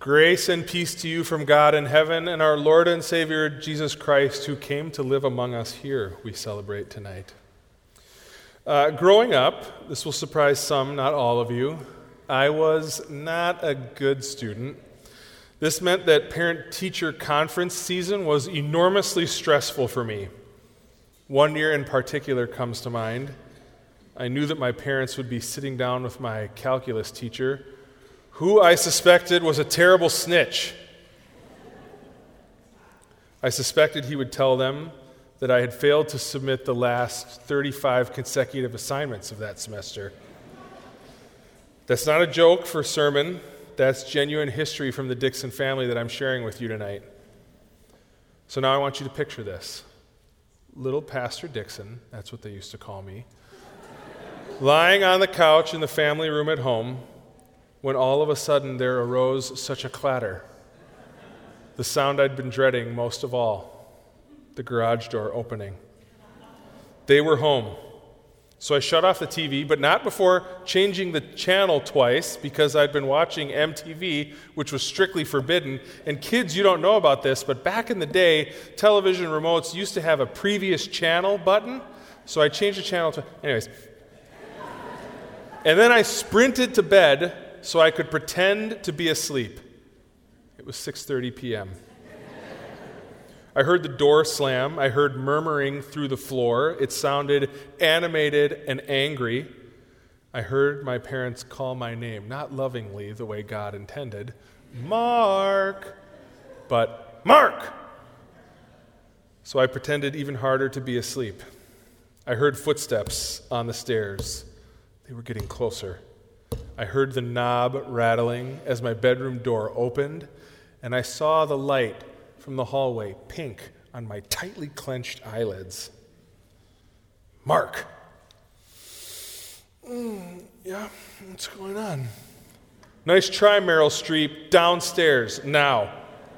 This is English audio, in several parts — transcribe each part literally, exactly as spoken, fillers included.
Grace and peace to you from God in heaven and our Lord and Savior Jesus Christ, who came to live among us here, we celebrate tonight. Uh, growing up, this will surprise some, not all of you, I was not a good student. This meant that parent-teacher conference season was enormously stressful for me. One year in particular comes to mind. I knew that my parents would be sitting down with my calculus teacher, who I suspected was a terrible snitch. I suspected he would tell them that I had failed to submit the last thirty-five consecutive assignments of that semester. That's not a joke for a sermon. That's genuine history from the Dixon family that I'm sharing with you tonight. So now I want you to picture this. Little Pastor Dixon, that's what they used to call me, lying on the couch in the family room at home, when all of a sudden there arose such a clatter. The sound I'd been dreading most of all, the garage door opening. They were home. So I shut off the T V, but not before changing the channel twice, because I'd been watching M T V, which was strictly forbidden. And kids, you don't know about this, but back in the day, television remotes used to have a previous channel button. So I changed the channel to, anyways. And then I sprinted to bed so I could pretend to be asleep. It was six thirty p.m. I heard the door slam. I heard murmuring through the floor. It sounded animated and angry. I heard my parents call my name, not lovingly the way God intended, Mark, but Mark! So I pretended even harder to be asleep. I heard footsteps on the stairs. They were getting closer. I heard the knob rattling as my bedroom door opened, and I saw the light from the hallway pink on my tightly clenched eyelids. Mark. Mm, yeah, what's going on? Nice try, Meryl Streep. Downstairs, now.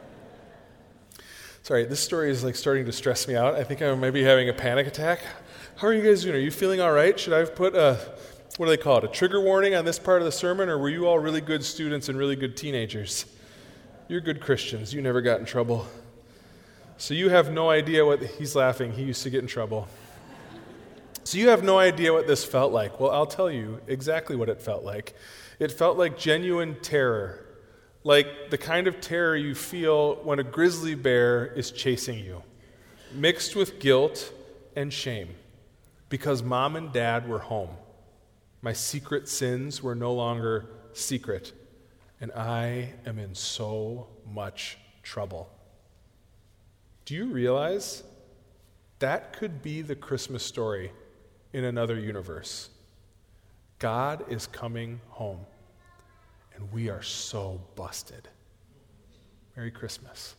Sorry, this story is like starting to stress me out. I think I might be having a panic attack. How are you guys doing? Are you feeling all right? Should I have put a, what do they call it, a trigger warning on this part of the sermon, or were you all really good students and really good teenagers? You're good Christians. You never got in trouble. So you have no idea what, he's laughing, he used to get in trouble. So you have no idea what this felt like. Well, I'll tell you exactly what it felt like. It felt like genuine terror, like the kind of terror you feel when a grizzly bear is chasing you, mixed with guilt and shame, because mom and dad were home. My secret sins were no longer secret, and I am in so much trouble. Do you realize that could be the Christmas story in another universe? God is coming home, and we are so busted. Merry Christmas.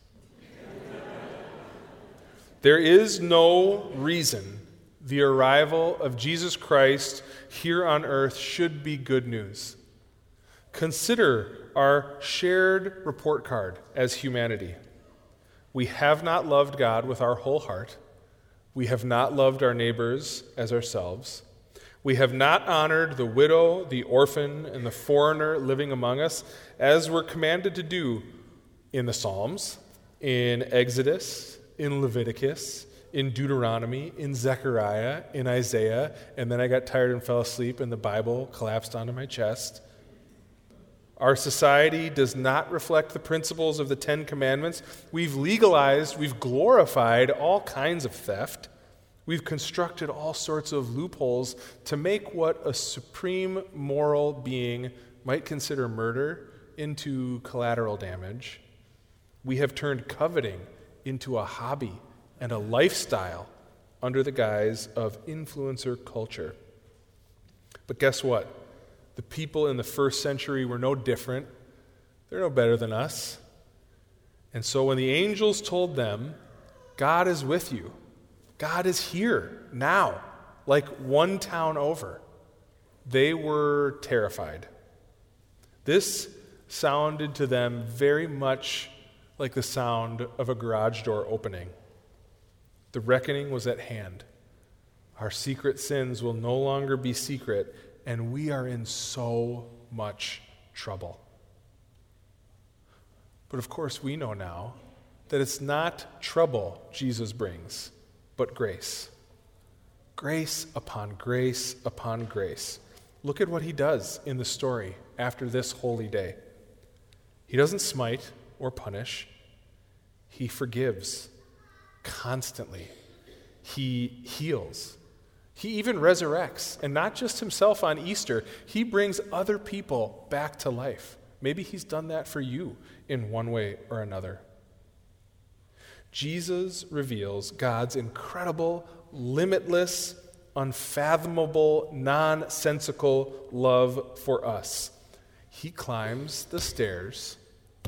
There is no reason the arrival of Jesus Christ here on earth should be good news. Consider our shared report card as humanity. We have not loved God with our whole heart. We have not loved our neighbors as ourselves. We have not honored the widow, the orphan, and the foreigner living among us, as we're commanded to do in the Psalms, in Exodus, in Leviticus, in Deuteronomy, in Zechariah, in Isaiah, and then I got tired and fell asleep and the Bible collapsed onto my chest. Our society does not reflect the principles of the Ten Commandments. We've legalized, we've glorified all kinds of theft. We've constructed all sorts of loopholes to make what a supreme moral being might consider murder into collateral damage. We have turned coveting into a hobby and a lifestyle under the guise of influencer culture. But guess what? The people in the first century were no different. They're no better than us. And so when the angels told them, God is with you, God is here now, like one town over, they were terrified. This sounded to them very much like the sound of a garage door opening. The reckoning was at hand. Our secret sins will no longer be secret, and we are in so much trouble. But of course, we know now that it's not trouble Jesus brings, but grace. Grace upon grace upon grace. Look at what he does in the story after this holy day. He doesn't smite or punish. He forgives constantly. He heals. He even resurrects, and not just himself on Easter. He brings other people back to life. Maybe he's done that for you in one way or another. Jesus reveals God's incredible, limitless, unfathomable, nonsensical love for us. He climbs the stairs,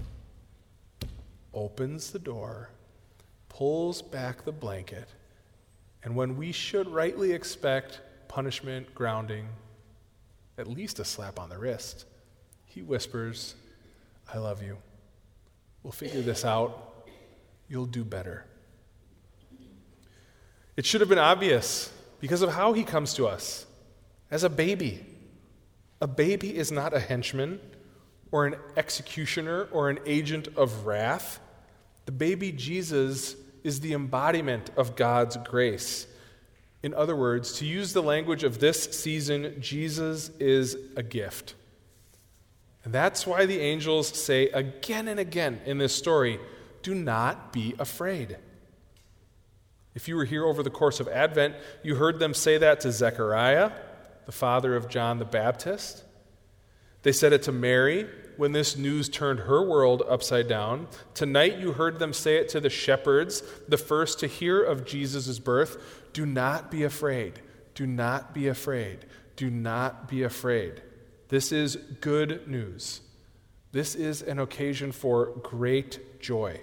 opens the door, pulls back the blanket, and when we should rightly expect punishment, grounding, at least a slap on the wrist, he whispers, "I love you. We'll figure this out. You'll do better." It should have been obvious because of how he comes to us as a baby. A baby is not a henchman or an executioner or an agent of wrath. The baby Jesus is the embodiment of God's grace. In other words, to use the language of this season, Jesus is a gift. And that's why the angels say again and again in this story, do not be afraid. If you were here over the course of Advent, you heard them say that to Zechariah, the father of John the Baptist. They said it to Mary when this news turned her world upside down. Tonight you heard them say it to the shepherds, the first to hear of Jesus' birth. Do not be afraid. Do not be afraid. Do not be afraid. This is good news. This is an occasion for great joy.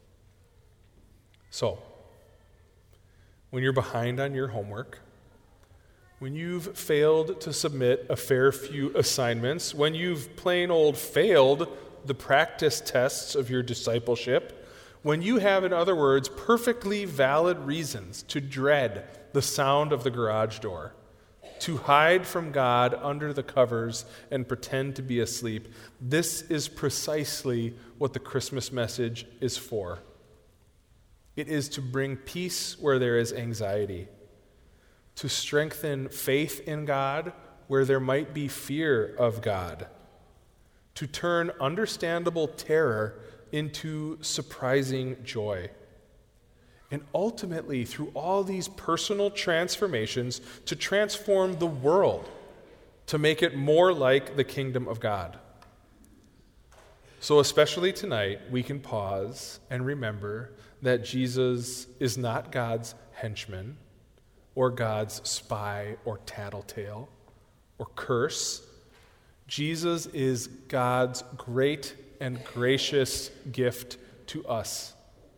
So, when you're behind on your homework, when you've failed to submit a fair few assignments, when you've plain old failed the practice tests of your discipleship, when you have, in other words, perfectly valid reasons to dread the sound of the garage door, to hide from God under the covers and pretend to be asleep, this is precisely what the Christmas message is for. It is to bring peace where there is anxiety, to strengthen faith in God where there might be fear of God, to turn understandable terror into surprising joy, and ultimately, through all these personal transformations, to transform the world, to make it more like the kingdom of God. So especially tonight, we can pause and remember that Jesus is not God's henchman, or God's spy or tattletale or curse. Jesus is God's great and gracious gift to us.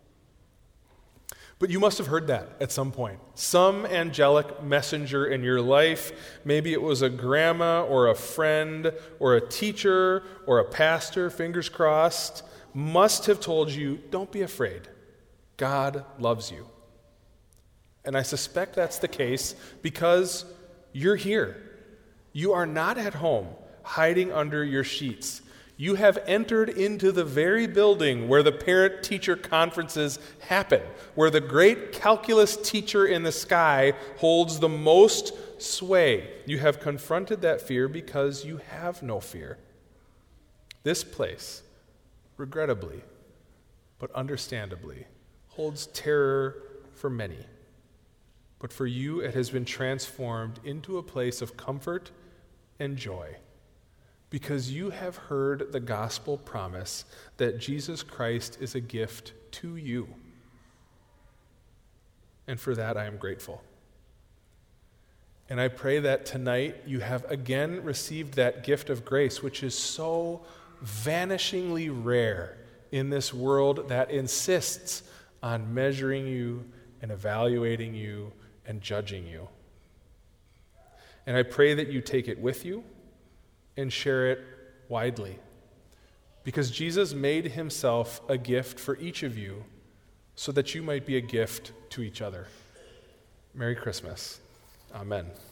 But you must have heard that at some point. Some angelic messenger in your life, maybe it was a grandma or a friend or a teacher or a pastor, fingers crossed, must have told you, don't be afraid. God loves you. And I suspect that's the case because you're here. You are not at home hiding under your sheets. You have entered into the very building where the parent-teacher conferences happen, where the great calculus teacher in the sky holds the most sway. You have confronted that fear because you have no fear. This place, regrettably, but understandably, holds terror for many. But for you, it has been transformed into a place of comfort and joy, because you have heard the gospel promise that Jesus Christ is a gift to you. And for that, I am grateful. And I pray that tonight you have again received that gift of grace, which is so vanishingly rare in this world that insists on measuring you and evaluating you and judging you. And I pray that you take it with you and share it widely, because Jesus made himself a gift for each of you so that you might be a gift to each other. Merry Christmas. Amen.